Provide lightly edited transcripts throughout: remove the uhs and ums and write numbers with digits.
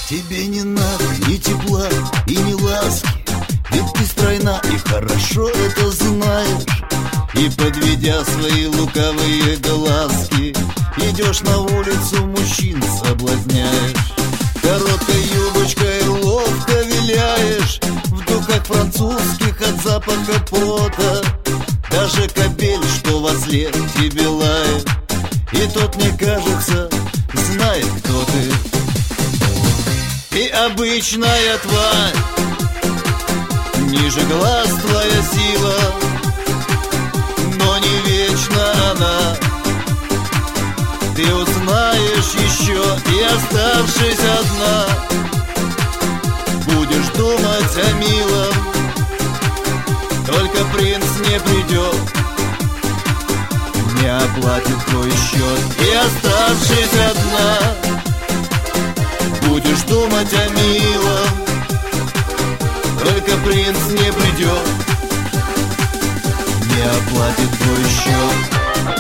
Тебе не надо ни тепла и ни ласки, ведь ты стройна и хорошо это знаешь. И, подведя свои лукавые глазки, идешь на улицу, мужчин соблазняешь. Короткой юбочкой ловко виляешь в духах французских от запаха пота. Даже кобель, что возле тебе лает, и тот, мне кажется, знает, кто ты. Ты обычная тварь, ниже глаз твоя сила, но не вечна она. Ты узнаешь еще и, оставшись одна, будешь думать о милом. Только принц не придет, не оплатит твой счет, и, оставшись одна, будешь думать о милом. Только принц не придет, не оплатит твой счет.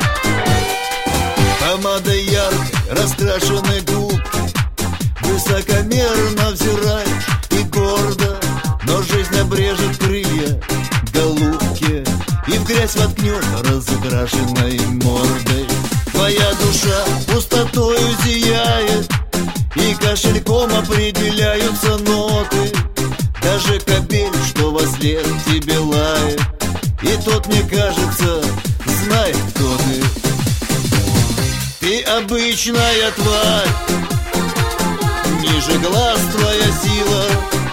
Помадой яркой раскрашены губки, высокомерно взираешь и гордо, но жизнь обрежет крылья голубки и в грязь воткнет разукрашенной мордой. Твоя душа пустотою зияет, и кошельком определяются ноты. Даже кобель, что вослед тебе лает, и тот, мне кажется, знает, кто ты. Ты обычная тварь, ниже глаз твоя сила,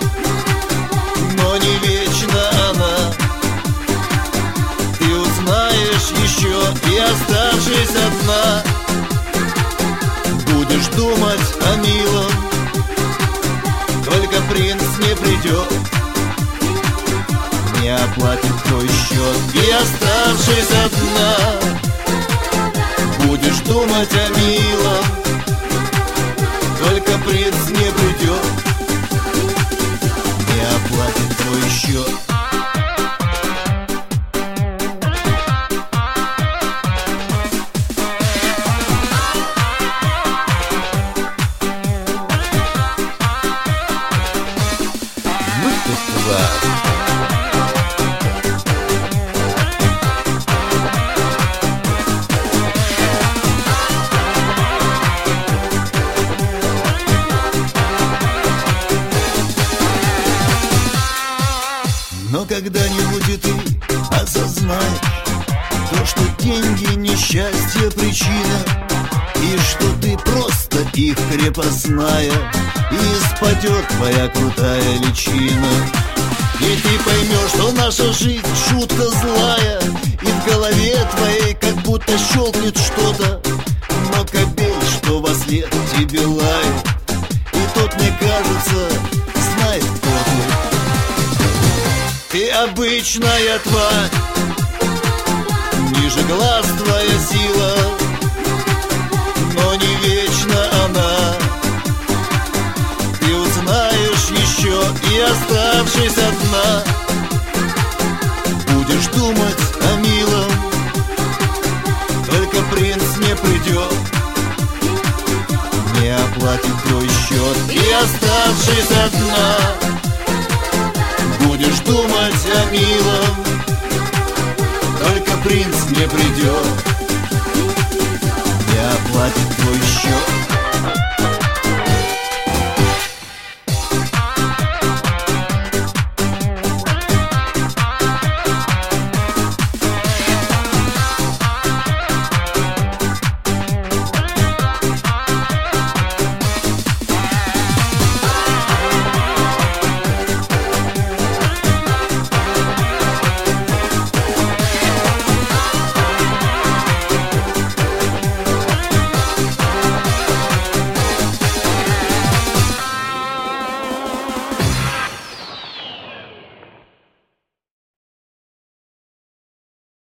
но не вечна она. Ты узнаешь еще и, оставшись одна, будешь думать о милом. Только принц не придет, не оплатит твой счет, и, оставшись одна, будешь думать о милом. Только принц не придет, не оплатит твой счет. Но когда-нибудь и ты осознаешь то, что деньги несчастья причина, и что ты просто их крепостная, и спадет твоя крутая личина. И ты поймешь, что наша жизнь шутка злая, и в голове твоей как будто щелкнет что-то. Но кобель, что вослед тебе лает, и тот, мне кажется, знает, кто ты. Ты обычная тварь, ниже глаз твоя сила, но не вечна она. Ты узнаешь еще и, оставшись одна, будешь думать о милом. Только принц не придет, не оплатит твой счет, и, оставшись одна, будешь думать о милом. Только принц не придет, не оплатит твой счет.